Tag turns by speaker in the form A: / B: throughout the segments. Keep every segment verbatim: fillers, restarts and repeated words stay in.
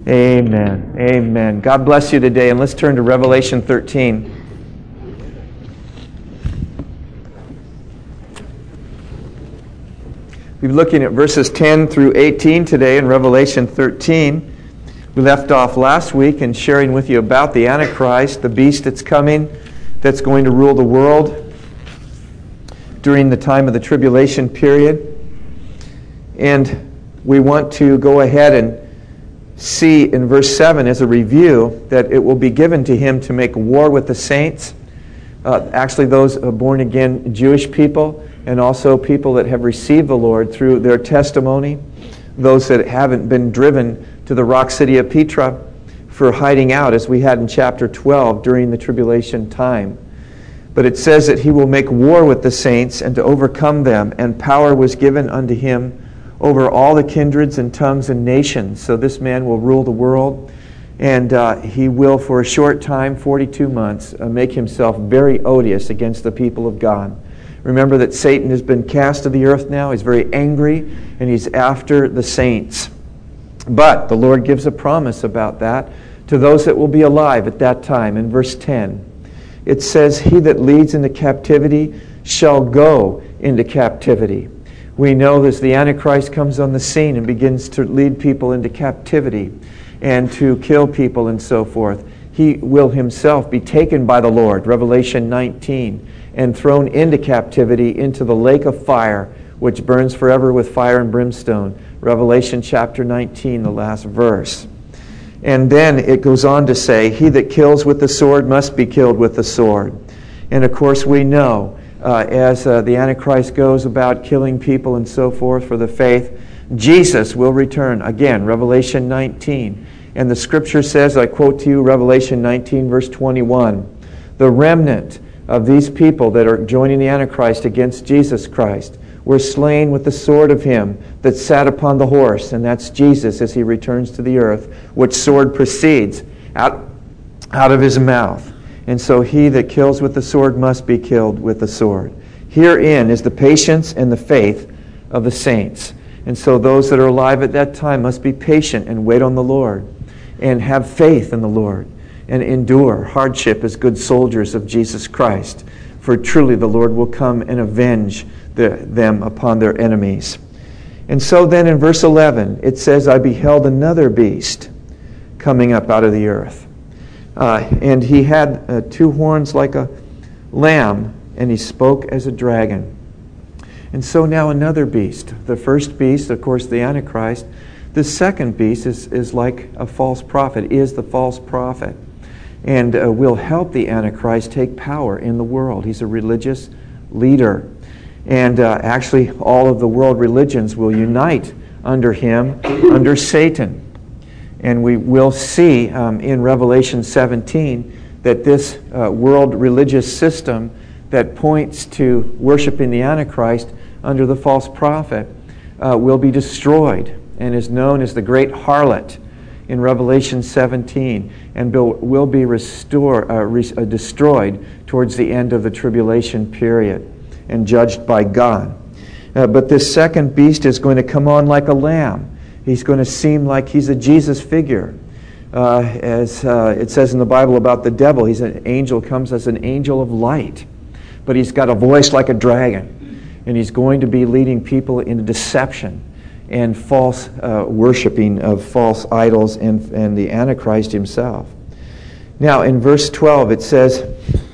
A: Amen. Amen. God bless you today, and let's turn to Revelation thirteen. We're looking at verses ten through eighteen today in Revelation thirteen. We left off last week in sharing with you about the Antichrist, the beast that's coming, that's going to rule the world during the time of the tribulation period. And we want to go ahead and see in verse seven as a review that it will be given to him to make war with the saints, uh, actually those uh, born-again Jewish people, and also people that have received the Lord through their testimony, those that haven't been driven to the rock city of Petra for hiding out, as we had in chapter twelve during the tribulation time. But it says that he will make war with the saints and to overcome them, and power was given unto him over all the kindreds and tongues and nations. So this man will rule the world, and uh, he will for a short time, forty-two months, uh, make himself very odious against the people of God. Remember that Satan has been cast to the earth now. He's very angry, and he's after the saints. But the Lord gives a promise about that to those that will be alive at that time. In verse ten, it says, "He that leads into captivity shall go into captivity." We know as the Antichrist comes on the scene and begins to lead people into captivity and to kill people and so forth, he will himself be taken by the Lord, Revelation nineteen, and thrown into captivity into the lake of fire, which burns forever with fire and brimstone. Revelation chapter nineteen, the last verse. And then it goes on to say, "He that kills with the sword must be killed with the sword." And of course we know, uh, as uh, the Antichrist goes about killing people and so forth for the faith, Jesus will return. Again, Revelation nineteen. And the scripture says, I quote to you Revelation nineteen, verse twenty-one, "The remnant of these people that are joining the Antichrist against Jesus Christ were slain with the sword of him that sat upon the horse," and that's Jesus as he returns to the earth, "which sword proceeds out, out of his mouth. And so he that kills with the sword must be killed with the sword." Herein is the patience and the faith of the saints. And so those that are alive at that time must be patient and wait on the Lord and have faith in the Lord and endure hardship as good soldiers of Jesus Christ. For truly the Lord will come and avenge the, them upon their enemies. And so then in verse eleven, it says, "I beheld another beast coming up out of the earth. Uh, and he had uh, two horns like a lamb, and he spoke as a dragon." And so now another beast. The first beast, of course, the Antichrist. The second beast is, is like a false prophet, is the false prophet, and uh, will help the Antichrist take power in the world. He's a religious leader. And uh, actually, all of the world religions will unite under him, under Satan. And we will see um, in Revelation seventeen that this uh, world religious system that points to worshiping the Antichrist under the false prophet uh, will be destroyed and is known as the great harlot in Revelation seventeen, and will be restored, uh, re- uh, destroyed towards the end of the tribulation period and judged by God. Uh, but this second beast is going to come on like a lamb. He's going to seem like he's a Jesus figure. Uh, as uh, it says in the Bible about the devil, he's an angel, comes as an angel of light. But he's got a voice like a dragon. And he's going to be leading people into deception and false uh, worshiping of false idols and, and the Antichrist himself. Now in verse twelve it says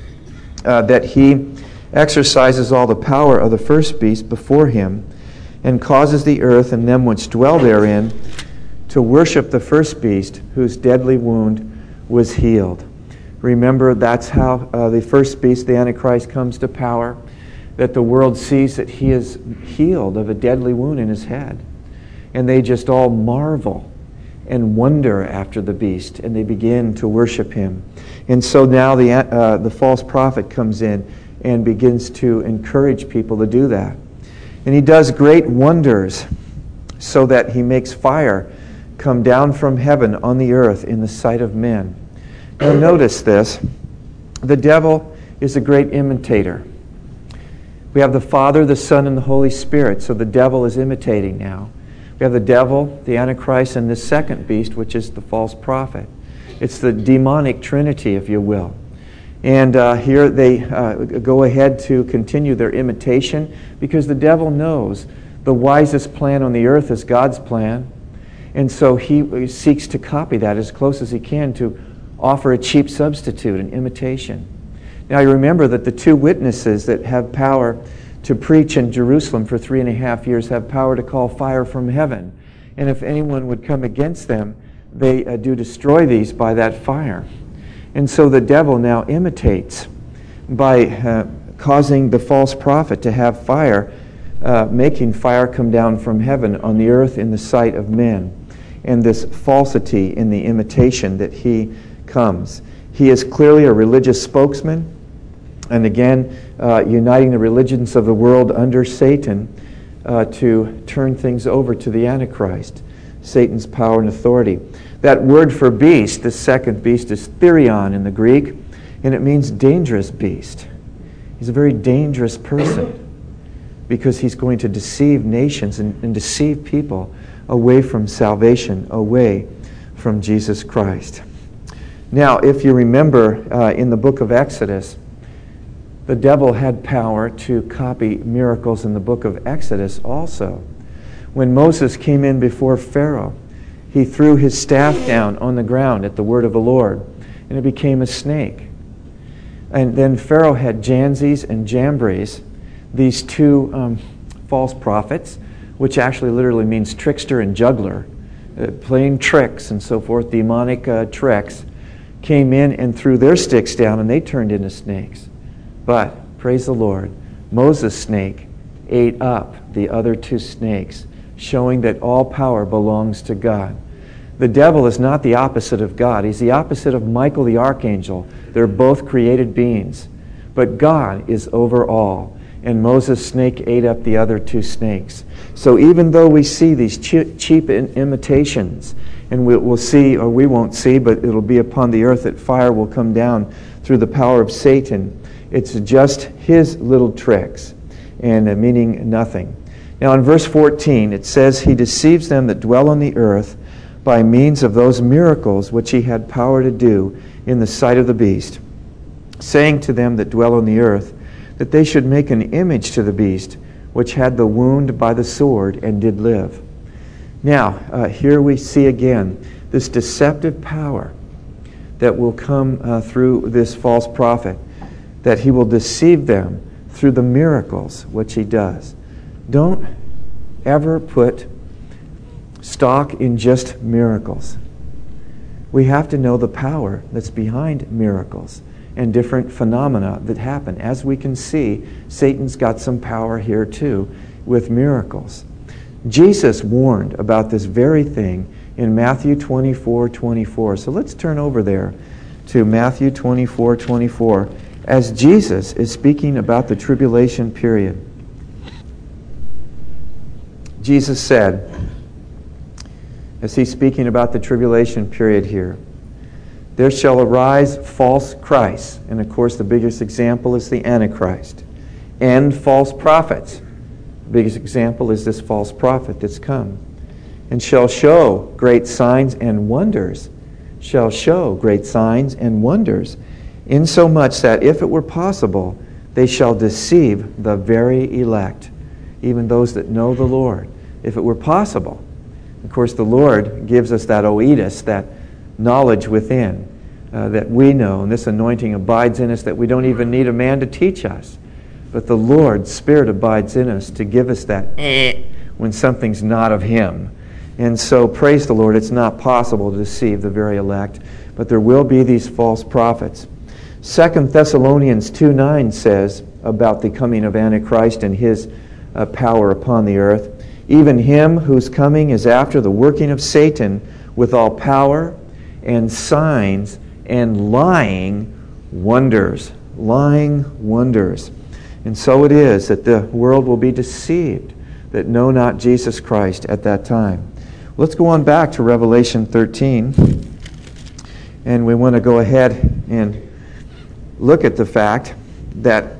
A: uh, that he exercises all the power of the first beast before him, and causes the earth and them which dwell therein to worship the first beast, whose deadly wound was healed. Remember, that's how uh, the first beast, the Antichrist, comes to power, that the world sees that he is healed of a deadly wound in his head. And they just all marvel and wonder after the beast, and they begin to worship him. And so now the, uh, the false prophet comes in and begins to encourage people to do that. And he does great wonders so that he makes fire come down from heaven on the earth in the sight of men. Now notice this. The devil is a great imitator. We have the Father, the Son, and the Holy Spirit. So the devil is imitating now. We have the devil, the Antichrist, and the second beast, which is the false prophet. It's the demonic trinity, if you will. And uh, here they uh, go ahead to continue their imitation because the devil knows the wisest plan on the earth is God's plan. And so he seeks to copy that as close as he can to offer a cheap substitute, an imitation. Now you remember that the two witnesses that have power to preach in Jerusalem for three and a half years have power to call fire from heaven. And if anyone would come against them, they uh, do destroy these by that fire. And so the devil now imitates by uh, causing the false prophet to have fire, uh, making fire come down from heaven on the earth in the sight of men. And this falsity in the imitation that he comes. He is clearly a religious spokesman, and again, uh, uniting the religions of the world under Satan uh, to turn things over to the Antichrist, Satan's power and authority. That word for beast, the second beast, is therion in the Greek, and it means dangerous beast. He's a very dangerous person because he's going to deceive nations and, and deceive people away from salvation, away from Jesus Christ. Now, if you remember uh, in the book of Exodus, the devil had power to copy miracles in the book of Exodus also. When Moses came in before Pharaoh, he threw his staff down on the ground at the word of the Lord, and it became a snake. And then Pharaoh had Janzes and Jambres, these two um, false prophets, which actually literally means trickster and juggler, uh, playing tricks and so forth, demonic uh, tricks, came in and threw their sticks down, and they turned into snakes. But, praise the Lord, Moses' snake ate up the other two snakes, showing that all power belongs to God. The devil is not the opposite of God. He's the opposite of Michael the archangel. They're both created beings. But God is over all. And Moses' snake ate up the other two snakes. So even though we see these cheap imitations, and we'll see, or we won't see, but it'll be upon the earth that fire will come down through the power of Satan, it's just his little tricks, and uh, meaning nothing. Now in verse fourteen, it says, He deceives them that dwell on the earth by means of those miracles which he had power to do in the sight of the beast, saying to them that dwell on the earth, that they should make an image to the beast, which had the wound by the sword and did live. Now, uh, here we see again this deceptive power that will come uh, through this false prophet, that he will deceive them through the miracles which he does. Don't ever put stock in just miracles. We have to know the power that's behind miracles and different phenomena that happen. As we can see, Satan's got some power here too with miracles. Jesus warned about this very thing in Matthew twenty-four twenty-four. So let's turn over there to Matthew twenty-four twenty-four as Jesus is speaking about the tribulation period. Jesus said, as he's speaking about the tribulation period here, there shall arise false Christs. And of course the biggest example is the Antichrist. And false prophets. The biggest example is this false prophet that's come. And shall show great signs and wonders. Shall show great signs and wonders. Insomuch that if it were possible, they shall deceive the very elect. Even those that know the Lord. If it were possible. Of course the Lord gives us that oedus, that knowledge within uh, that we know, and this anointing abides in us that we don't even need a man to teach us. But the Lord's Spirit abides in us to give us that eh, when something's not of Him. And so, praise the Lord, it's not possible to deceive the very elect, but there will be these false prophets. Second Thessalonians two nine says about the coming of Antichrist and his uh, power upon the earth, even him whose coming is after the working of Satan with all power and signs and lying wonders. Lying wonders. And so it is that the world will be deceived that know not Jesus Christ at that time. Let's go on back to Revelation thirteen. And we want to go ahead and look at the fact that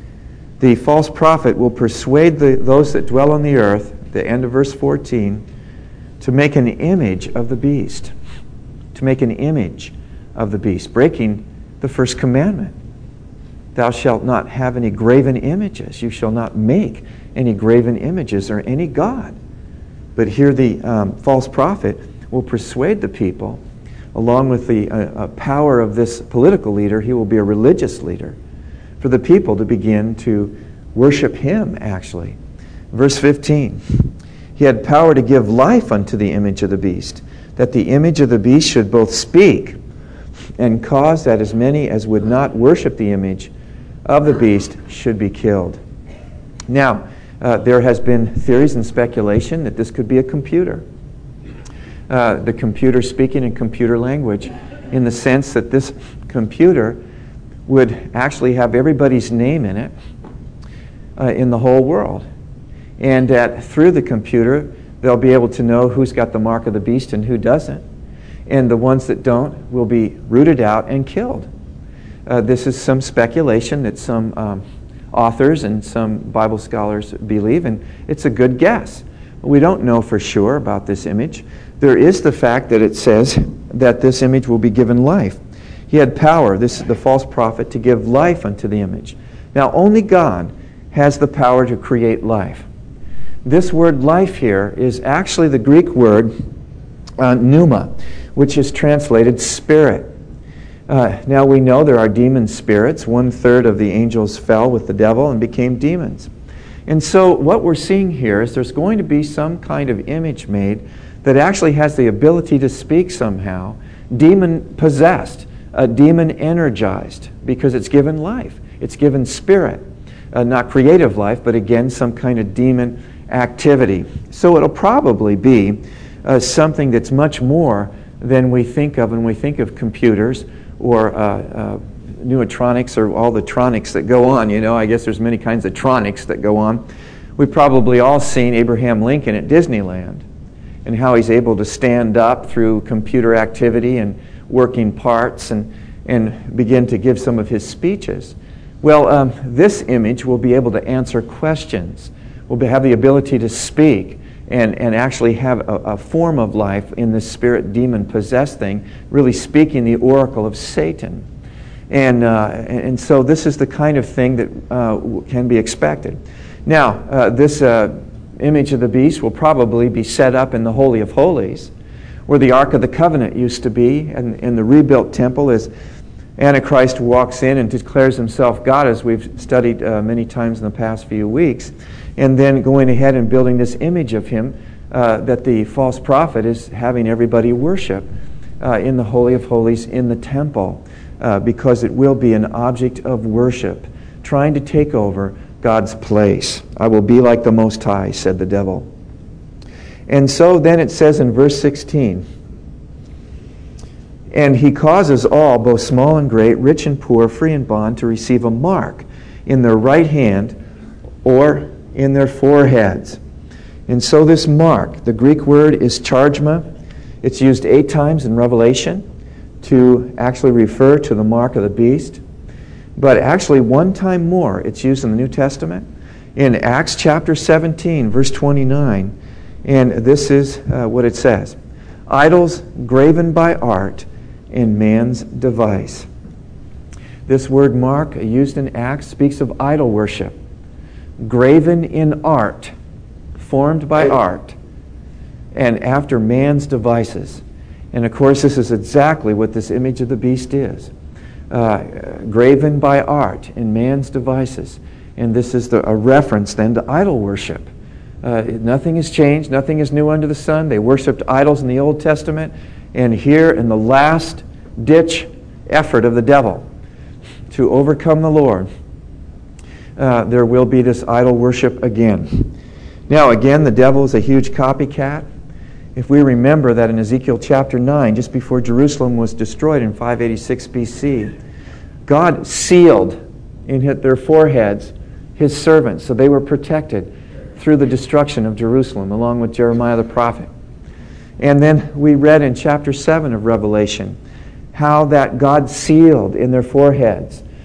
A: the false prophet will persuade the, those that dwell on the earth, the end of verse fourteen, to make an image of the beast. To make an image of the beast, breaking the first commandment. Thou shalt not have any graven images. You shall not make any graven images or any god. But here the um, false prophet will persuade the people, along with the uh, uh, power of this political leader, he will be a religious leader, for the people to begin to worship him, actually. Verse fifteen, he had power to give life unto the image of the beast, that the image of the beast should both speak and cause that as many as would not worship the image of the beast should be killed. Now, uh, there has been theories and speculation that this could be a computer. Uh, the computer speaking in computer language, in the sense that this computer would actually have everybody's name in it uh, in the whole world. And that through the computer, they'll be able to know who's got the mark of the beast and who doesn't. And the ones that don't will be rooted out and killed. Uh, this is some speculation that some um, authors and some Bible scholars believe, and it's a good guess. We don't know for sure about this image. There is the fact that it says that this image will be given life. He had power, this is the false prophet, to give life unto the image. Now, only God has the power to create life. This word life here is actually the Greek word uh, pneuma, which is translated spirit. Uh, now we know there are demon spirits. One third of the angels fell with the devil and became demons. And so what we're seeing here is there's going to be some kind of image made that actually has the ability to speak somehow, demon-possessed, uh, demon-energized, because it's given life. It's given spirit. Uh, not creative life, but again, some kind of demon activity. So it'll probably be uh, something that's much more than we think of when we think of computers or uh, uh, neutronics or all the tronics that go on. You know, I guess there's many kinds of tronics that go on. We've probably all seen Abraham Lincoln at Disneyland and how he's able to stand up through computer activity and working parts and, and begin to give some of his speeches. Well, um, this image will be able to answer questions, will be, have the ability to speak and, and actually have a, a form of life in this spirit demon-possessed thing, really speaking the oracle of Satan. And, uh, and so this is the kind of thing that uh, can be expected. Now, uh, this uh, image of the beast will probably be set up in the Holy of Holies, where the Ark of the Covenant used to be, and in the rebuilt temple as Antichrist walks in and declares himself God, as we've studied uh, many times in the past few weeks, and then going ahead and building this image of him uh, that the false prophet is having everybody worship uh, in the Holy of Holies in the temple, uh, because it will be an object of worship, trying to take over God's place. I will be like the Most High, said the devil. And so then it says in verse sixteen, and he causes all, both small and great, rich and poor, free and bond, to receive a mark in their right hand or in their foreheads. And so this mark, the Greek word is chargma. It's used eight times in Revelation to actually refer to the mark of the beast. But actually one time more, it's used in the New Testament, in Acts chapter seventeen, verse twenty-nine. And this is uh, what it says. Idols graven by art in man's device. This word mark, used in Acts, speaks of idol worship. Graven in art, formed by art, and after man's devices. And of course, this is exactly what this image of the beast is. Uh, graven by art in man's devices. And this is the, a reference then to idol worship. Uh, nothing has changed. Nothing is new under the sun. They worshipped idols in the Old Testament. And here in the last ditch effort of the devil to overcome the Lord, uh, there will be this idol worship again. Now again, the devil is a huge copycat. If we remember that in Ezekiel chapter nine, just before Jerusalem was destroyed in five eighty-six B C, God sealed in their foreheads his servants, so they were protected through the destruction of Jerusalem, along with Jeremiah the prophet. And then we read in chapter seven of Revelation how that God sealed in their foreheads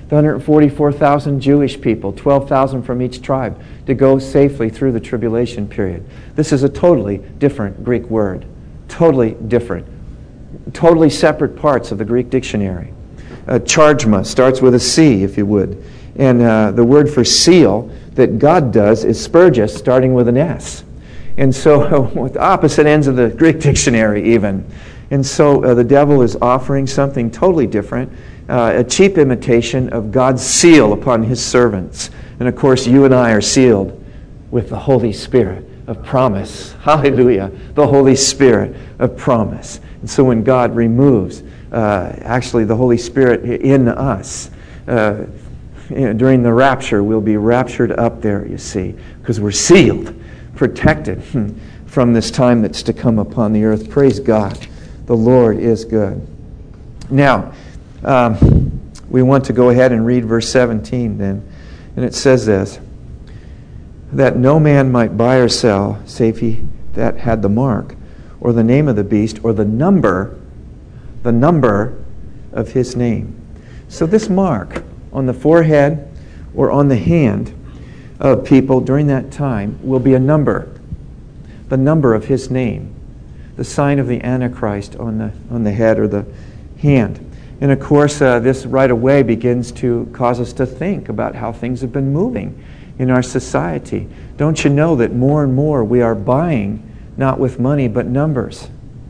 A: the one hundred forty-four thousand Jewish people, twelve thousand from each tribe, to go safely through the tribulation period. This is a totally different Greek word. Totally different. Totally separate parts of the Greek dictionary. Uh, chargma starts with a C, if you would. And uh, the word for seal that God does is spurgus, starting with an S. And so, with the opposite ends of the Greek dictionary, even. And so, uh, the devil is offering something totally different, uh, a cheap imitation of God's seal upon His servants. And of course, you and I are sealed with the Holy Spirit of promise. Hallelujah. The Holy Spirit of promise. And so, when God removes, uh, actually, the Holy Spirit in us, uh, you know, during the rapture, we'll be raptured up there, you see, because we're sealed, protected from this time that's to come upon the earth. Praise God. The Lord is good. Now, um, we want to go ahead and read verse seventeen then. And it says this, that no man might buy or sell, save he that had the mark, or the name of the beast, or the number, the number of his name. So this mark on the forehead or on the hand of people during that time will be a number, the number of his name, the sign of the Antichrist on the on the head or the hand. And of course, uh, this right away begins to cause us to think about how things have been moving in our society. Don't you know that more and more we are buying not with money but numbers?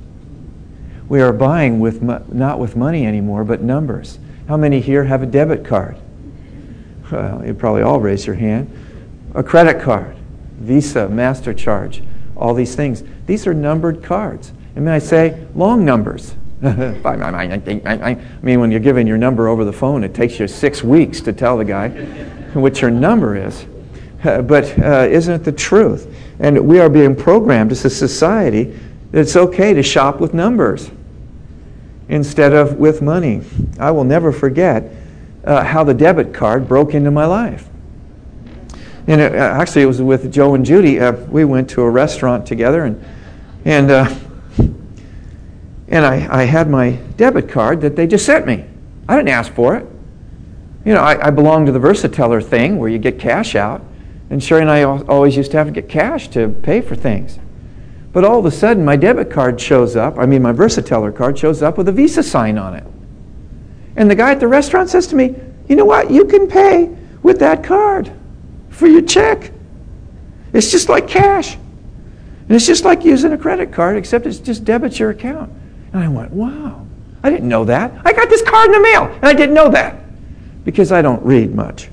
A: We are buying with mo- not with money anymore but numbers. How many here have a debit card? Well, you probably all raise your hand. A credit card, Visa, MasterCharge, all these things. These are numbered cards. And may I say, long numbers. I mean, when you're giving your number over the phone, it takes you six weeks to tell the guy what your number is. But uh, isn't it the truth? And we are being programmed as a society that it's okay to shop with numbers instead of with money. I will never forget uh, how the debit card broke into my life. And it, uh, actually, it was with Joe and Judy. Uh, we went to a restaurant together, and and uh, and I, I had my debit card that they just sent me. I didn't ask for it. You know, I, I belong to the Versateller thing where you get cash out, and Sherry and I always used to have to get cash to pay for things. But all of a sudden, my debit card shows up, I mean my Versateller card shows up with a Visa sign on it. And the guy at the restaurant says to me, you know what, you can pay with that card for your check. It's just like cash. And it's just like using a credit card, except it just debits your account. And I went, wow, I didn't know that. I got this card in the mail, and I didn't know that because I don't read much.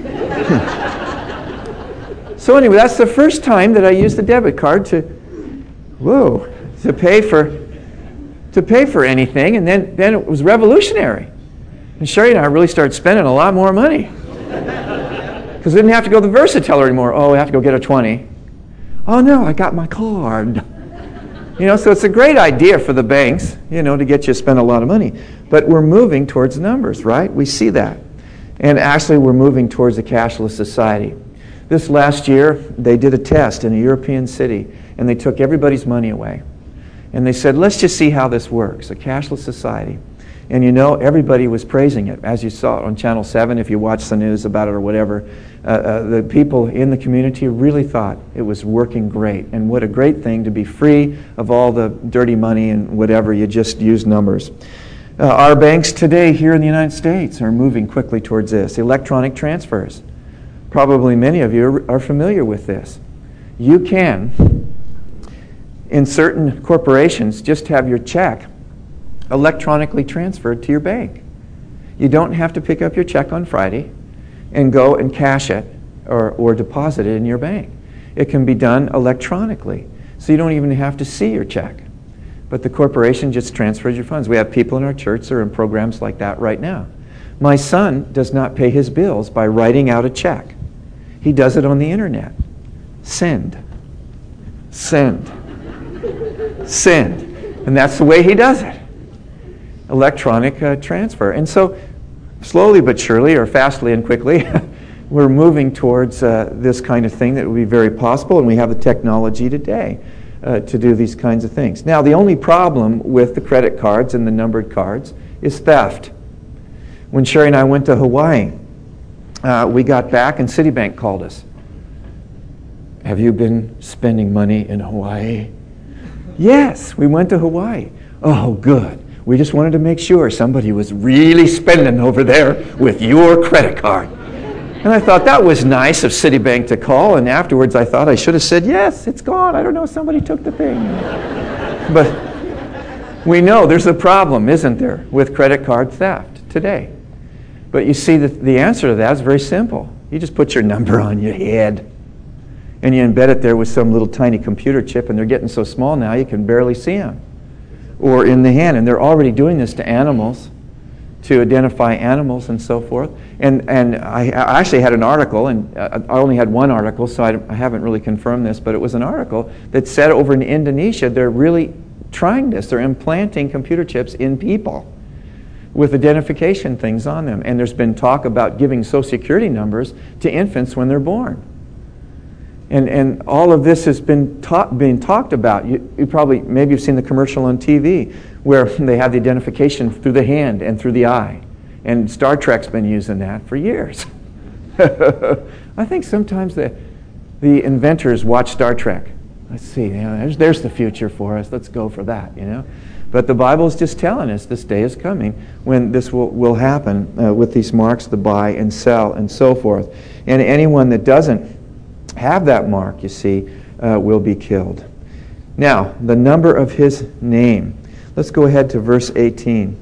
A: So anyway, that's the first time that I used the debit card to Whoa! To pay for, to pay for anything, and then, then it was revolutionary. And Sherry and I really started spending a lot more money because we didn't have to go to the Versateller anymore. Oh, we have to go get a twenty. Oh no, I got my card. You know, so it's a great idea for the banks, you know, to get you to spend a lot of money. But we're moving towards numbers, right? We see that, and actually, we're moving towards a cashless society. This last year, they did a test in a European city, and they took everybody's money away. And they said, let's just see how this works, a cashless society. And you know, everybody was praising it, as you saw on Channel seven, if you watch the news about it or whatever. Uh, uh, the people in the community really thought it was working great. And what a great thing to be free of all the dirty money and whatever, you just use numbers. Uh, our banks today here in the United States are moving quickly towards this, electronic transfers. Probably many of you are, are familiar with this. You can, in certain corporations, just have your check electronically transferred to your bank. You don't have to pick up your check on Friday and go and cash it or, or deposit it in your bank. It can be done electronically, so you don't even have to see your check. But the corporation just transfers your funds. We have people in our church that are in programs like that right now. My son does not pay his bills by writing out a check. He does it on the internet. Send. Send. Send. And that's the way he does it. Electronic uh, transfer. And so, slowly but surely, or fastly and quickly, we're moving towards uh, this kind of thing that would be very possible, and we have the technology today uh, to do these kinds of things. Now, the only problem with the credit cards and the numbered cards is theft. When Sherry and I went to Hawaii, uh, we got back and Citibank called us. Have you been spending money in Hawaii? Yes, we went to Hawaii. Oh, good. We just wanted to make sure somebody was really spending over there with your credit card. And I thought that was nice of Citibank to call, and afterwards I thought I should have said, yes, it's gone. I don't know, somebody took the thing. But we know there's a problem, isn't there, with credit card theft today. But you see, the, the answer to that is very simple. You just put your number on your head, and you embed it there with some little tiny computer chip, and they're getting so small now you can barely see them. Or in the hand, and they're already doing this to animals, to identify animals and so forth. And and I, I actually had an article, and I only had one article, so I, I haven't really confirmed this, but it was an article that said over in Indonesia they're really trying this. They're implanting computer chips in people with identification things on them. And there's been talk about giving Social Security numbers to infants when they're born. And and all of this has been ta- being talked about. You, you probably, maybe you've seen the commercial on T V where they have the identification through the hand and through the eye. And Star Trek's been using that for years. I think sometimes the the inventors watch Star Trek. Let's see, you know, there's, there's the future for us. Let's go for that, you know. But the Bible is just telling us this day is coming when this will, will happen uh, with these marks, the buy and sell and so forth. And anyone that doesn't have that mark, you see, uh, will be killed. Now, the number of his name. Let's go ahead to verse eighteen.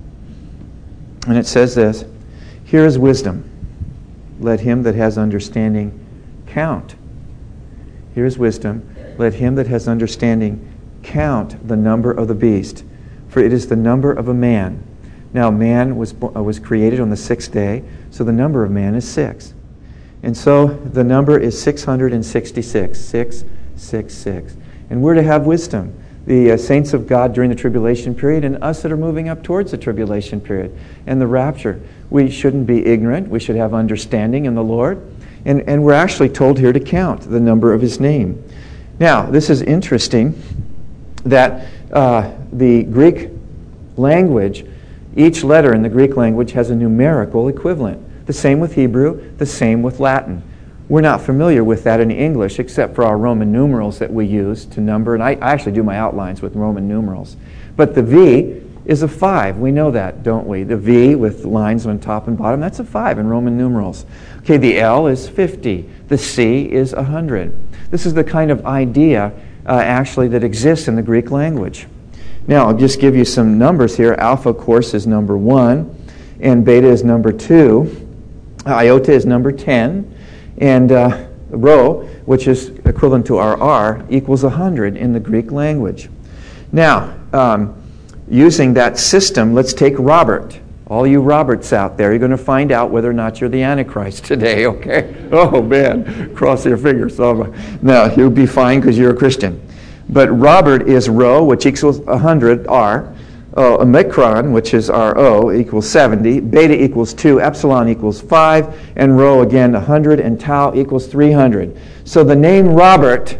A: And it says this, here is wisdom. Let him that has understanding count. Here is wisdom. Let him that has understanding count the number of the beast, for it is the number of a man. Now, man was, uh, was created on the sixth day, so the number of man is six. And so the number is six hundred sixty-six, six, six, six. And we're to have wisdom. The uh, saints of God during the tribulation period and us that are moving up towards the tribulation period and the rapture. We shouldn't be ignorant. We should have understanding in the Lord. And, and we're actually told here to count the number of his name. Now, this is interesting that uh, the Greek language, each letter in the Greek language has a numerical equivalent. The same with Hebrew, the same with Latin. We're not familiar with that in English except for our Roman numerals that we use to number. And I, I actually do my outlines with Roman numerals. But the V is a five. We know that, don't we? The V with lines on top and bottom, that's a five in Roman numerals. Okay, the L is fifty. The C is one hundred. This is the kind of idea uh, actually that exists in the Greek language. Now, I'll just give you some numbers here. Alpha, of course, is number one, and beta is number two. Iota is number ten, and uh, rho, which is equivalent to our R, equals one hundred in the Greek language. Now, um, using that system, let's take Robert. All you Roberts out there, you're going to find out whether or not you're the Antichrist today, okay? Oh, man, cross your fingers. Oh, no, you'll be fine because you're a Christian. But Robert is rho, which equals one hundred, R. Uh, Omicron, which is our O, equals seventy. Beta equals two. Epsilon equals five. And rho, again, one hundred. And tau equals three hundred. So the name Robert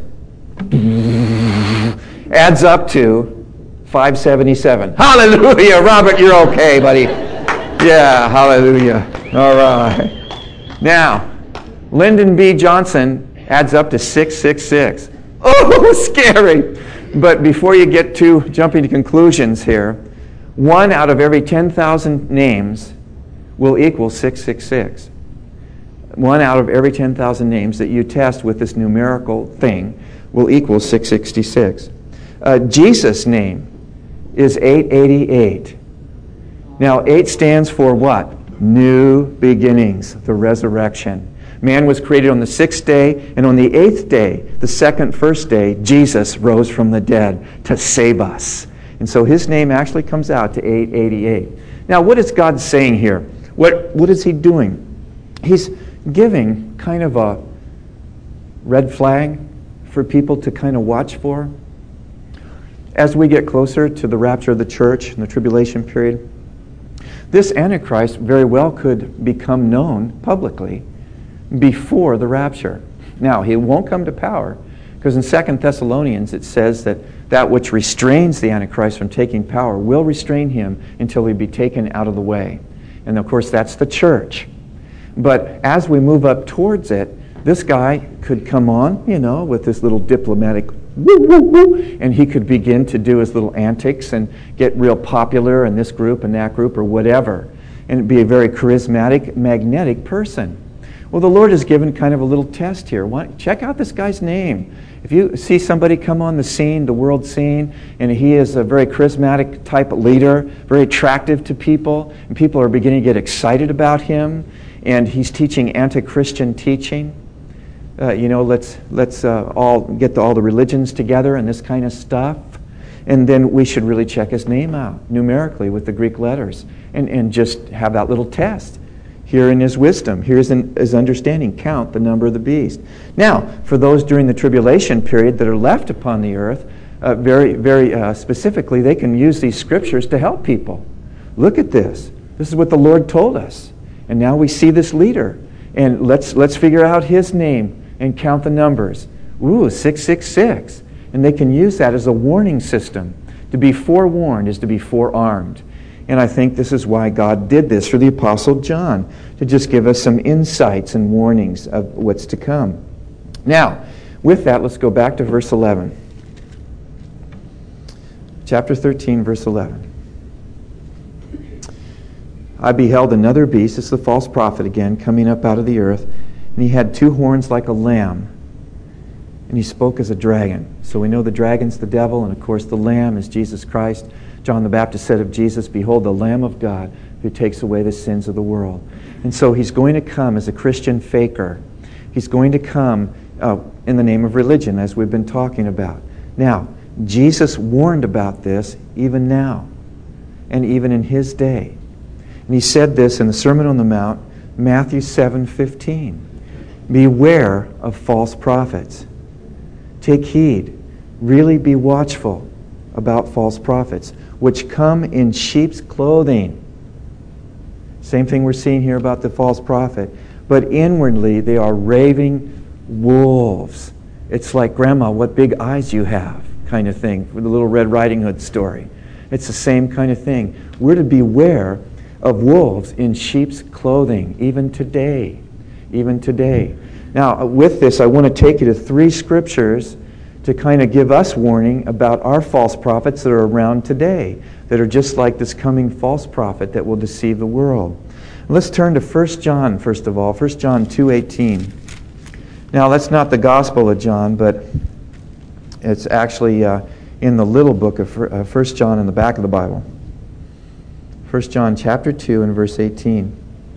A: adds up to five seventy-seven. Hallelujah! Robert, you're okay, buddy. Yeah, hallelujah. All right. Now, Lyndon B. Johnson adds up to six six six. Oh, scary! But before you get to jumping to conclusions here, one out of every ten thousand names will equal six six six. One out of every ten thousand names that you test with this numerical thing will equal six sixty-six. Uh, Jesus' name is eight eighty-eight. Now, eight stands for what? New beginnings, the resurrection. Man was created on the sixth day, and on the eighth day, the second first day, Jesus rose from the dead to save us. And so his name actually comes out to eight eighty-eight. Now, what is God saying here? What, what is he doing? He's giving kind of a red flag for people to kind of watch for. As we get closer to the rapture of the church and the tribulation period, this Antichrist very well could become known publicly before the rapture. Now, he won't come to power, because in Second Thessalonians it says that that which restrains the Antichrist from taking power will restrain him until he be taken out of the way. And of course, that's the church. But as we move up towards it, this guy could come on, you know, with this little diplomatic woo, woo, woo, and he could begin to do his little antics and get real popular in this group and that group or whatever, and be a very charismatic, magnetic person. Well, the Lord has given kind of a little test here. Why, check out this guy's name. If you see somebody come on the scene, the world scene, and he is a very charismatic type leader, very attractive to people, and people are beginning to get excited about him, and he's teaching anti-Christian teaching, Uh, you know, let's let's uh, all get the, all the religions together and this kind of stuff. And then we should really check his name out numerically with the Greek letters and, and just have that little test. Here in his wisdom, here's in his understanding, count the number of the beast. Now, for those during the tribulation period that are left upon the earth, uh, very, very uh, specifically, they can use these scriptures to help people. Look at this. This is what the Lord told us. And now we see this leader. And let's let's figure out his name and count the numbers. Ooh, six six six. And they can use that as a warning system. To be forewarned is to be forearmed. And I think this is why God did this for the Apostle John, to just give us some insights and warnings of what's to come. Now, with that, let's go back to verse eleven. Chapter thirteen, verse eleven. I beheld another beast, it's the false prophet again, coming up out of the earth, and he had two horns like a lamb, and he spoke as a dragon. So we know the dragon's the devil, and of course the lamb is Jesus Christ. John the Baptist said of Jesus, "Behold, the Lamb of God who takes away the sins of the world." And so he's going to come as a Christian faker. He's going to come uh, in the name of religion, as we've been talking about. Now, Jesus warned about this even now, and even in his day. And he said this in the Sermon on the Mount, Matthew seven fifteen. Beware of false prophets. Take heed. Really be watchful about false prophets, which come in sheep's clothing. Same thing we're seeing here about the false prophet. But inwardly they are raving wolves. It's like, "Grandma, what big eyes you have," kind of thing, for the Little Red Riding Hood story. It's the same kind of thing. We're to beware of wolves in sheep's clothing, even today. Even today. Now, with this, I want to take you to three scriptures to kind of give us warning about our false prophets that are around today, that are just like this coming false prophet that will deceive the world. Let's turn to First John, first of all, First John two eighteen. Now, that's not the Gospel of John, but it's actually uh, in the little book of First John in the back of the Bible. First John chapter two and verse eighteen.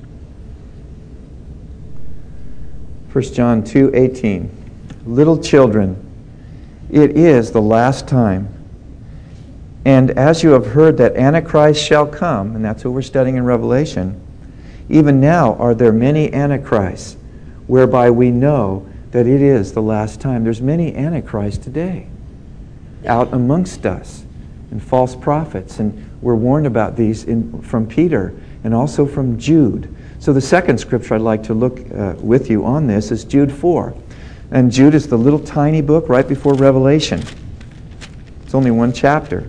A: First John two eighteen. Little children, it is the last time. And as you have heard that Antichrist shall come, and that's what we're studying in Revelation, even now are there many Antichrists, whereby we know that it is the last time. There's many Antichrists today out amongst us, and false prophets, and we're warned about these in, from Peter and also from Jude. So the second scripture I'd like to look uh, with you on this is Jude four. And Jude is the little tiny book right before Revelation. It's only one chapter.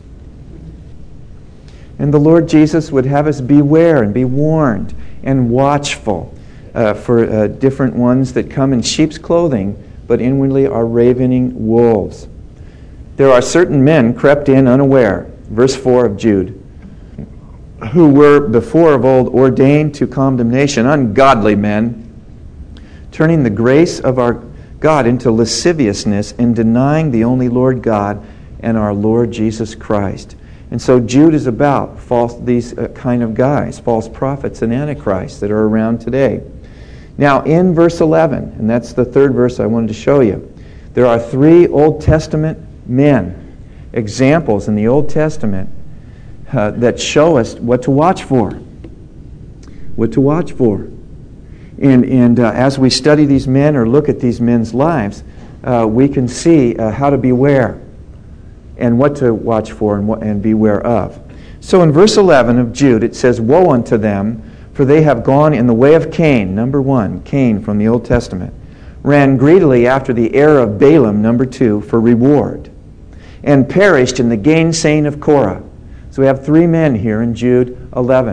A: And the Lord Jesus would have us beware and be warned and watchful uh, for uh, different ones that come in sheep's clothing, but inwardly are ravening wolves. There are certain men crept in unaware, verse four of Jude, who were before of old ordained to condemnation, ungodly men, turning the grace of our God into lasciviousness and denying the only Lord God and our Lord Jesus Christ. And so Jude is about false these uh, kind of guys, false prophets and antichrists that are around today. Now in verse eleven, and that's the third verse I wanted to show you, there are three Old Testament men, examples in the Old Testament uh, that show us what to watch for. What to watch for. And, and uh, as we study these men or look at these men's lives, uh, we can see uh, how to beware and what to watch for and, what, and beware of. So in verse eleven of Jude, it says, "Woe unto them, for they have gone in the way of Cain," number one, Cain from the Old Testament, "ran greedily after the error of Balaam," number two, for reward, "and perished in the gainsaying of Korah." So we have three men here in Jude eleven.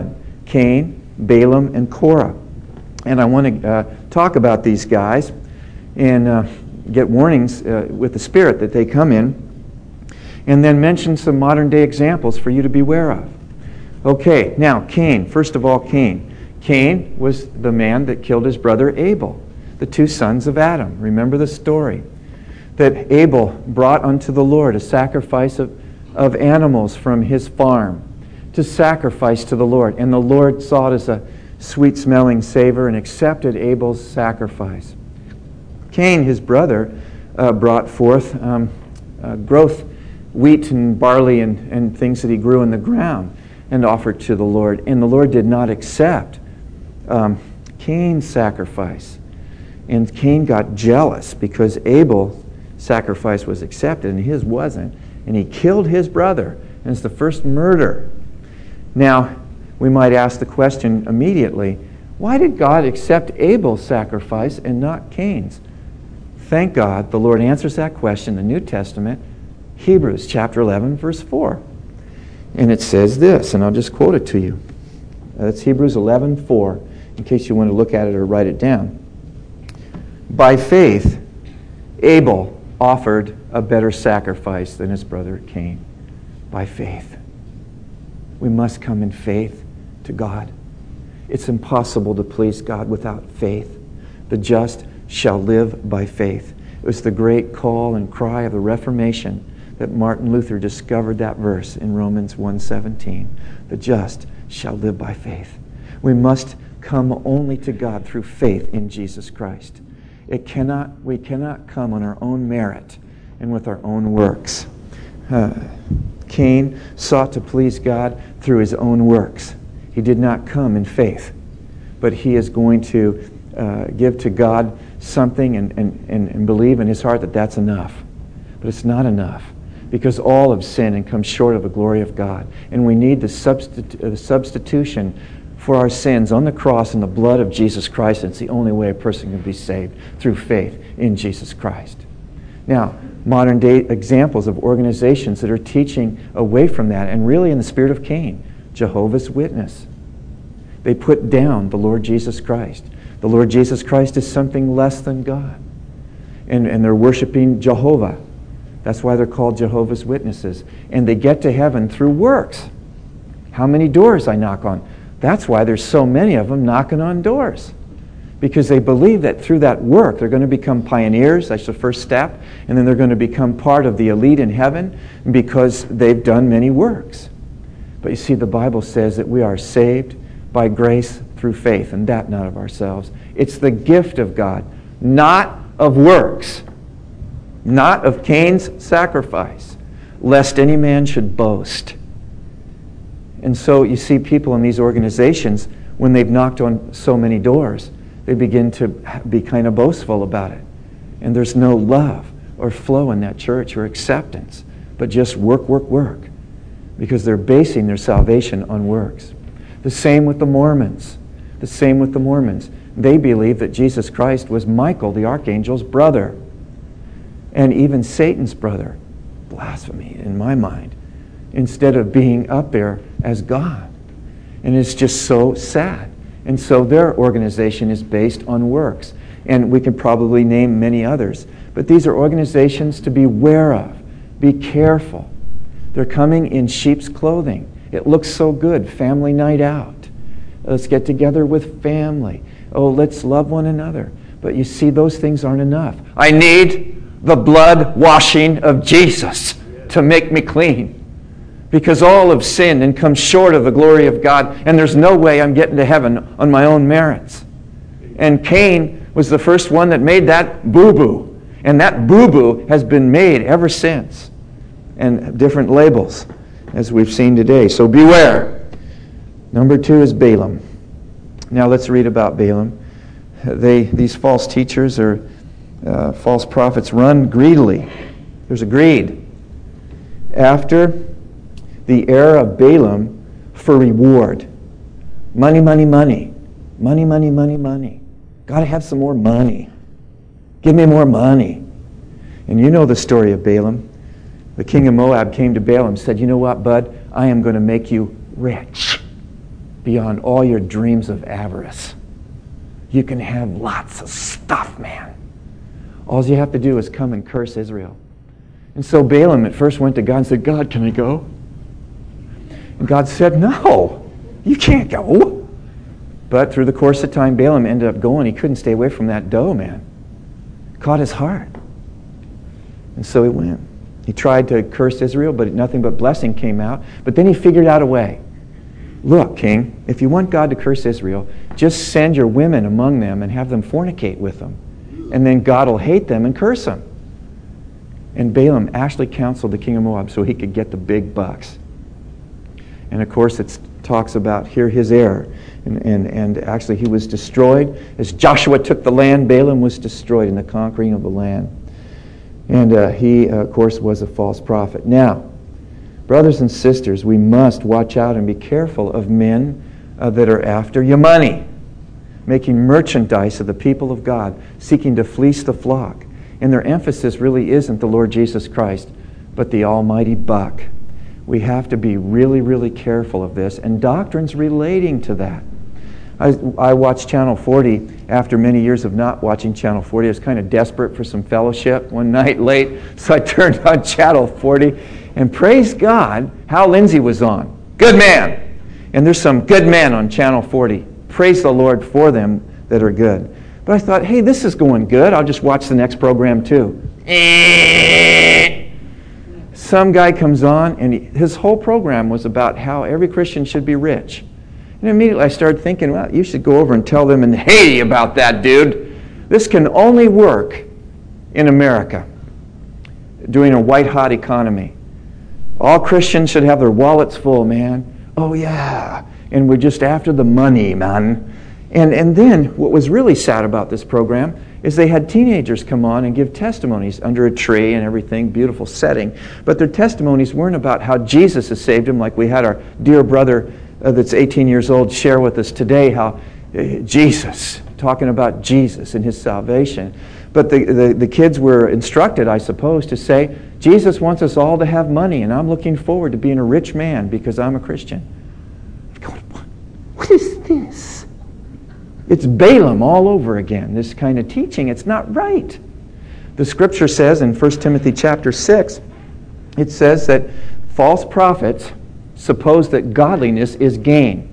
A: Cain, Balaam, and Korah. And I want to uh, talk about these guys and uh, get warnings uh, with the Spirit that they come in, and then mention some modern-day examples for you to beware of. Okay, now Cain. First of all, Cain. Cain was the man that killed his brother Abel, the two sons of Adam. Remember the story that Abel brought unto the Lord a sacrifice of, of animals from his farm to sacrifice to the Lord. And the Lord saw it as a sweet-smelling savor and accepted Abel's sacrifice. Cain, his brother, uh, brought forth um, uh, growth, wheat and barley and, and things that he grew in the ground and offered to the Lord. And the Lord did not accept um, Cain's sacrifice. And Cain got jealous because Abel's sacrifice was accepted and his wasn't. And he killed his brother. And it's the first murder. Now, we might ask the question immediately, why did God accept Abel's sacrifice and not Cain's? Thank God the Lord answers that question in the New Testament, Hebrews chapter eleven, verse four. And it says this, and I'll just quote it to you. That's Hebrews eleven four, in case you want to look at it or write it down. By faith, Abel offered a better sacrifice than his brother Cain. By faith. We must come in faith to God. It's impossible to please God without faith. The just shall live by faith. It was the great call and cry of the Reformation that Martin Luther discovered that verse in Romans one seventeen. The just shall live by faith. We must come only to God through faith in Jesus Christ. It cannot, we cannot come on our own merit and with our own works. Uh, Cain sought to please God through his own works. He did not come in faith, but he is going to uh, give to God something and, and, and, and believe in his heart that that's enough. But it's not enough, because all have sinned and come short of the glory of God. And we need the, substitu- uh, the substitution for our sins on the cross in the blood of Jesus Christ. It's the only way a person can be saved, through faith in Jesus Christ. Now, modern day examples of organizations that are teaching away from that, and really in the spirit of Cain, Jehovah's Witness. They put down the Lord Jesus Christ. The Lord Jesus Christ is something less than God. And, and they're worshiping Jehovah. That's why they're called Jehovah's Witnesses. And they get to heaven through works. How many doors I knock on? That's why there's so many of them knocking on doors. Because they believe that through that work they're going to become pioneers. That's the first step. And then they're going to become part of the elite in heaven because they've done many works. But you see, the Bible says that we are saved by grace through faith, and that not of ourselves. It's the gift of God, not of works, not of Cain's sacrifice, lest any man should boast. And so you see people in these organizations, when they've knocked on so many doors, they begin to be kind of boastful about it. And there's no love or flow in that church or acceptance, but just work, work, work. Because they're basing their salvation on works. The same with the Mormons. The same with the Mormons. They believe that Jesus Christ was Michael, the archangel's brother. And even Satan's brother. Blasphemy in my mind. Instead of being up there as God. And it's just so sad. And so their organization is based on works. And we can probably name many others. But these are organizations to be ware of. Be careful. They're coming in sheep's clothing. It looks so good. Family night out. Let's get together with family. Oh, let's love one another. But you see, those things aren't enough. I need the blood washing of Jesus to make me clean. Because all have sinned and come short of the glory of God. And there's no way I'm getting to heaven on my own merits. And Cain was the first one that made that boo-boo. And that boo-boo has been made ever since. And different labels, as we've seen today. So beware. Number two is Balaam. Now let's read about Balaam. They, these false teachers or uh, false prophets run greedily. There's a greed. After the era of Balaam for reward. Money, money, money. Money, money, money, money. Got to have some more money. Give me more money. And you know the story of Balaam. The king of Moab came to Balaam and said, you know what, bud? I am going to make you rich. beyond all your dreams of avarice. You can have lots of stuff, man. All you have to do is come and curse Israel. And so Balaam at first went to God and said, God, can I go? And God said, no, you can't go. But through the course of time, Balaam ended up going. He couldn't stay away from that dough, man. Caught his heart. And so he went. He tried to curse Israel, but nothing but blessing came out. But then he figured out a way. Look, king, if you want God to curse Israel, just send your women among them and have them fornicate with them. And then God will hate them and curse them. And Balaam actually counseled the king of Moab so he could get the big bucks. And of course it talks about here his error. And, and, and actually he was destroyed. As Joshua took the land, Balaam was destroyed in the conquering of the land. And uh, he, uh, of course, was a false prophet. Now, brothers and sisters, we must watch out and be careful of men uh, that are after your money, making merchandise of the people of God, seeking to fleece the flock. And their emphasis really isn't the Lord Jesus Christ, but the almighty buck. We have to be really, really careful of this, and doctrines relating to that. I, I watched Channel forty after many years of not watching Channel forty. I was kind of desperate for some fellowship one night late, so I turned on Channel forty, and praise God, Hal Lindsey was on. Good man! And there's some good men on Channel forty. Praise the Lord for them that are good. But I thought, hey, this is going good. I'll just watch the next program too. Some guy comes on, and he, his whole program was about how every Christian should be rich. And immediately I started thinking, well, you should go over and tell them in Haiti about that, dude. This can only work in America during a white-hot economy. All Christians should have their wallets full, man. Oh, yeah. And we're just after the money, man. And, and then what was really sad about this program is they had teenagers come on and give testimonies under a tree and everything, beautiful setting. But their testimonies weren't about how Jesus has saved them, like we had our dear brother uh, that's eighteen years old share with us today how uh, Jesus, talking about Jesus and his salvation. But the, the, the kids were instructed, I suppose, to say, Jesus wants us all to have money, and I'm looking forward to being a rich man because I'm a Christian. I'm going, what, what is this? It's Balaam all over again, this kind of teaching. It's not right. The scripture says in First Timothy chapter six, it says that false prophets suppose that godliness is gain.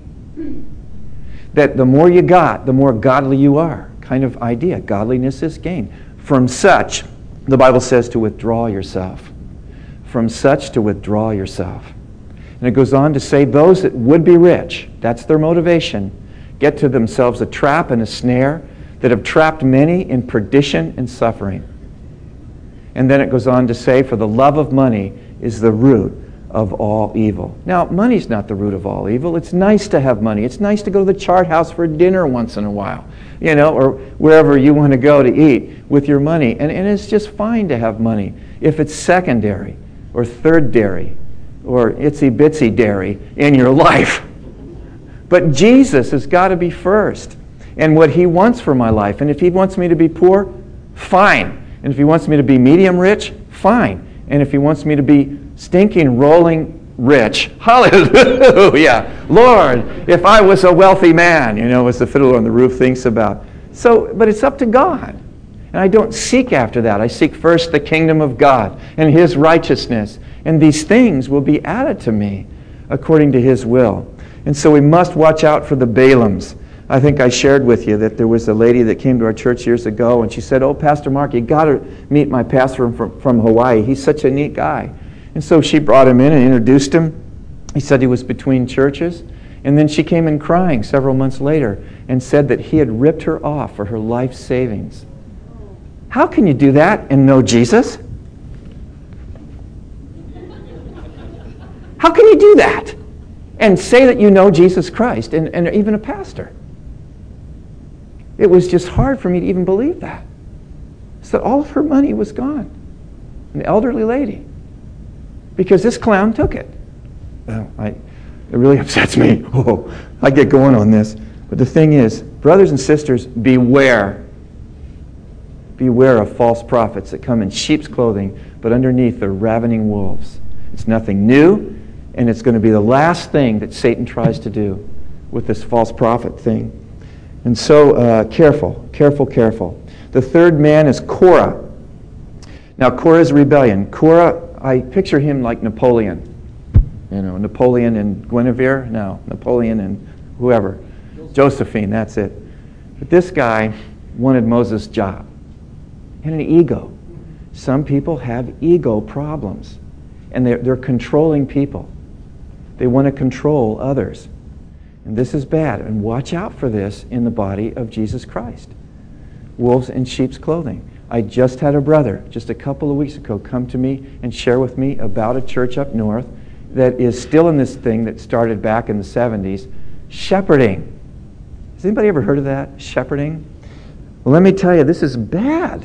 A: That the more you got, the more godly you are. Kind of idea. Godliness is gain. From such, the Bible says to withdraw yourself. From such to withdraw yourself. And it goes on to say those that would be rich, that's their motivation, get to themselves a trap and a snare that have trapped many in perdition and suffering. And then it goes on to say, for the love of money is the root of all evil. Now, money's not the root of all evil. It's nice to have money. It's nice to go to the Chart House for dinner once in a while, you know, or wherever you want to go to eat with your money. And, and it's just fine to have money if it's secondary or third dairy or itsy bitsy dairy in your life. But Jesus has got to be first, and what he wants for my life. And if he wants me to be poor, fine. And if he wants me to be medium rich, fine. And if he wants me to be stinking, rolling rich, hallelujah. Lord, if I was a wealthy man, you know, as the fiddler on the roof thinks about. So, but it's up to God. And I don't seek after that. I seek first the kingdom of God and his righteousness. And these things will be added to me according to his will. And so we must watch out for the Balaams. I think I shared with you that there was a lady that came to our church years ago, and she said, oh, Pastor Mark, you got to meet my pastor from, from Hawaii. He's such a neat guy. And so she brought him in and introduced him. He said he was between churches. And then she came in crying several months later and said that he had ripped her off for her life savings. How can you do that and know Jesus? How can you do that and say that you know Jesus Christ and, and even a pastor? It was just hard for me to even believe that. So all of her money was gone. An elderly lady. Because this clown took it. Oh, I, it really upsets me. Oh, I get going on this. But the thing is, brothers and sisters, beware. Beware of false prophets that come in sheep's clothing, but underneath they're ravening wolves. It's nothing new, and it's going to be the last thing that Satan tries to do. with this false prophet thing. And so uh, careful, careful, careful. The third man is Korah. Now Korah's rebellion. Korah, I picture him like Napoleon. You know, Napoleon and Guinevere? No, Napoleon and whoever. Josephine, that's it. But this guy wanted Moses' job. And an ego. Some people have ego problems. And they're, they're controlling people. They want to control others. And this is bad. And watch out for this in the body of Jesus Christ. Wolves in sheep's clothing. I just had a brother, just a couple of weeks ago, come to me and share with me about a church up north that is still in this thing that started back in the seventies, shepherding. Has anybody ever heard of that? Shepherding? Well, let me tell you, this is bad.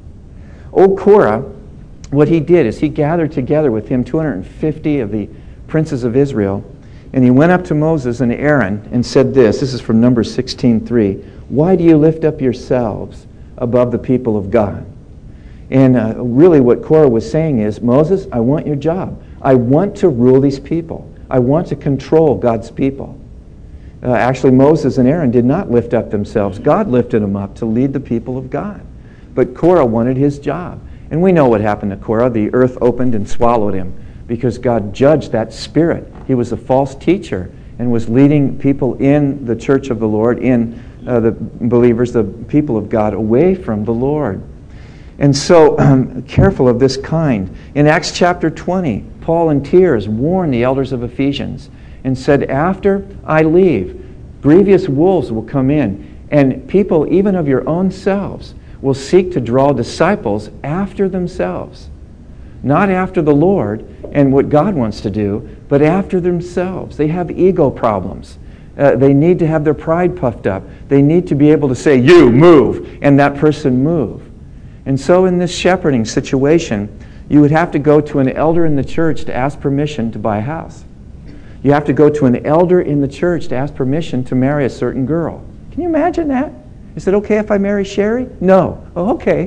A: Old Korah, what he did is he gathered together with him two hundred fifty of the princes of Israel, and he went up to Moses and Aaron and said this. This is from Numbers sixteen three. Why do you lift up yourselves above the people of God? And uh, really what Korah was saying is, Moses, I want your job. I want to rule these people. I want to control God's people. Uh, actually, Moses and Aaron did not lift up themselves. God lifted them up to lead the people of God. But Korah wanted his job. And we know what happened to Korah. The earth opened and swallowed him because God judged that spirit. He was a false teacher and was leading people in the church of the Lord, in uh, the believers, the people of God, away from the Lord. And so, um, careful of this kind. In Acts chapter twenty, Paul in tears warned the elders of Ephesians and said, after I leave, grievous wolves will come in, and people even of your own selves will seek to draw disciples after themselves. Not after the Lord and what God wants to do, but after themselves. They have ego problems. Uh, they need to have their pride puffed up. They need to be able to say, you move, and that person move. And so in this shepherding situation, you would have to go to an elder in the church to ask permission to buy a house. You have to go to an elder in the church to ask permission to marry a certain girl. Can you imagine that? Is it okay if I marry Sherry? No. Oh, okay.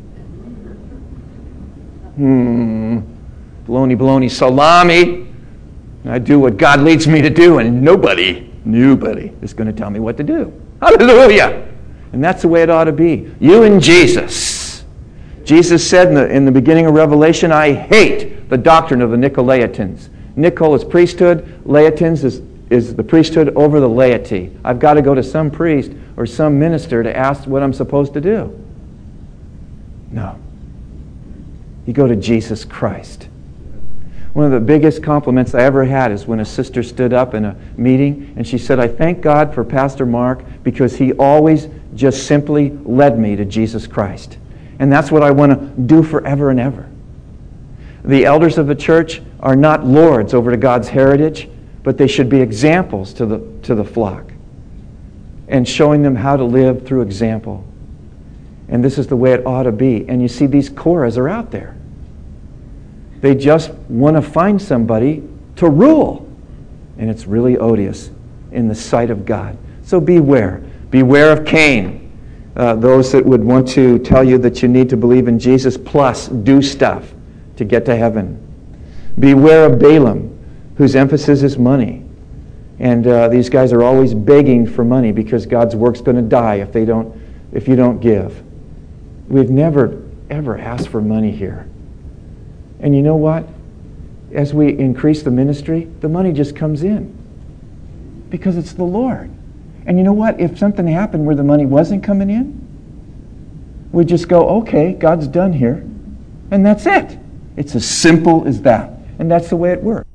A: Hmm. Baloney, baloney, salami. I do what God leads me to do, and nobody, nobody is going to tell me what to do. Hallelujah! And that's the way it ought to be. You and Jesus. Jesus said in the, in the beginning of Revelation, I hate the doctrine of the Nicolaitans. Nicol is priesthood. Laitans is, is the priesthood over the laity. I've got to go to some priest or some minister to ask what I'm supposed to do. No. You go to Jesus Christ. One of the biggest compliments I ever had is when a sister stood up in a meeting and she said, I thank God for Pastor Mark because he always just simply led me to Jesus Christ. And that's what I want to do forever and ever. The elders of the church are not lords over to God's heritage, but they should be examples to the, to the flock and showing them how to live through example. And this is the way it ought to be. And you see, these Korahs are out there. They just want to find somebody to rule. And it's really odious in the sight of God. So beware. Beware of Cain. Uh, those that would want to tell you that you need to believe in Jesus plus do stuff to get to heaven. Beware of Balaam, whose emphasis is money. And uh, these guys are always begging for money because God's work's going to die if they don't, if you don't give. We've never, ever asked for money here. And you know what? As we increase the ministry, the money just comes in. Because it's the Lord. And you know what? If something happened where the money wasn't coming in, we just go, okay, God's done here. And that's it. It's as simple as that. And that's the way it works.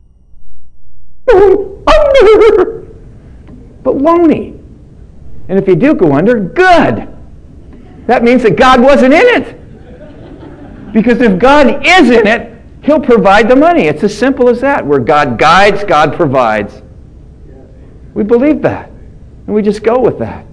A: Under! But won't he? And if you do go under, good. That means that God wasn't in it. Because if God is in it, he'll provide the money. It's as simple as that. Where God guides, God provides. We believe that. And we just go with that.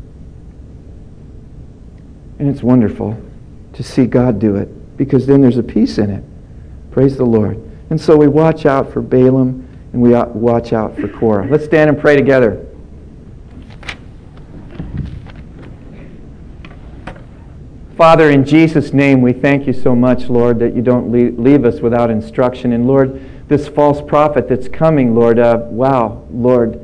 A: And it's wonderful to see God do it. Because then there's a peace in it. Praise the Lord. And so we watch out for Balaam and we watch out for Korah. Let's stand and pray together. Father, in Jesus' name, we thank you so much, Lord, that you don't leave us without instruction. And Lord, this false prophet that's coming, Lord, uh, wow, Lord,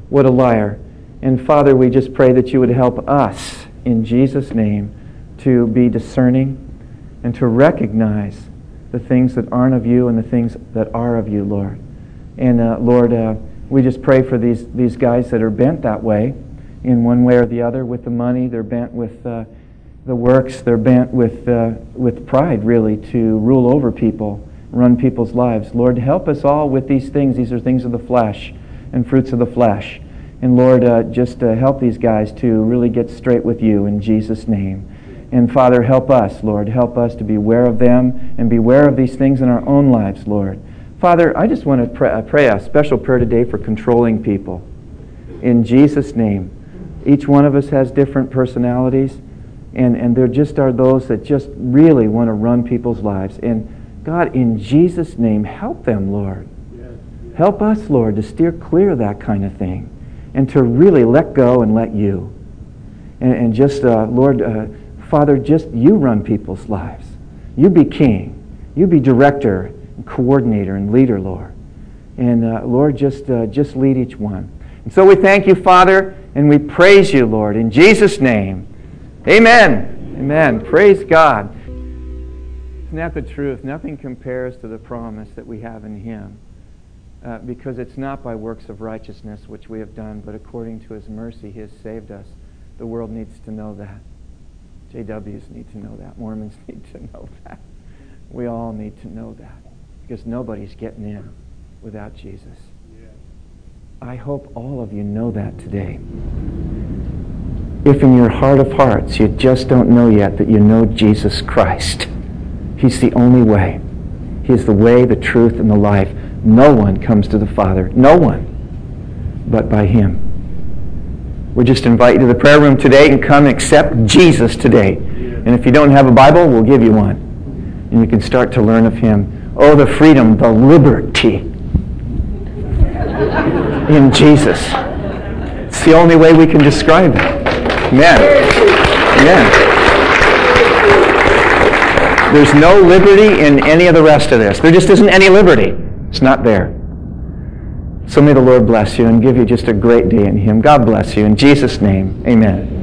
A: What a liar. And Father, we just pray that you would help us, in Jesus' name, to be discerning and to recognize the things that aren't of you and the things that are of you, Lord. And uh, Lord, uh, we just pray for these, these guys that are bent that way, in one way or the other, with the money. They're bent with uh, the works. They're bent with, uh, with pride, really, to rule over people, run people's lives. Lord, help us all with these things. These are things of the flesh and fruits of the flesh. And Lord, uh, just uh, help these guys to really get straight with you in Jesus' name. And Father, help us, Lord. Help us to be aware of them and beware of these things in our own lives, Lord. Father, I just want to pray, uh, pray a special prayer today for controlling people. In Jesus' name. Each one of us has different personalities, and, and there just are those that just really want to run people's lives. And God, in Jesus' name, help them, Lord. Help us, Lord, to steer clear of that kind of thing and to really let go and let you. And, and just, uh, Lord, uh, Father, just you run people's lives. You be king. You be director and coordinator and leader, Lord. And uh, Lord, just, uh, just lead each one. And so we thank you, Father, and we praise you, Lord, in Jesus' name. Amen. Amen. Praise God. Isn't that the truth? Nothing compares to the promise that we have in Him. Uh, because it's not by works of righteousness which we have done, but according to His mercy He has saved us. The world needs to know that. J Ws need to know that. Mormons need to know that. We all need to know that. Because nobody's getting in without Jesus. Yeah. I hope all of you know that today. If in your heart of hearts you just don't know yet that you know Jesus Christ, He's the only way. He is the way, the truth, and the life. No one comes to the Father, no one, but by Him. We just invite you to the prayer room today and come and accept Jesus today. And if you don't have a Bible, we'll give you one. And you can start to learn of Him. Oh, the freedom, the liberty in Jesus. It's the only way we can describe it. Amen. Amen. There's no liberty in any of the rest of this. There just isn't any liberty. It's not there. So may the Lord bless you and give you just a great day in Him. God bless you. In Jesus' name, amen.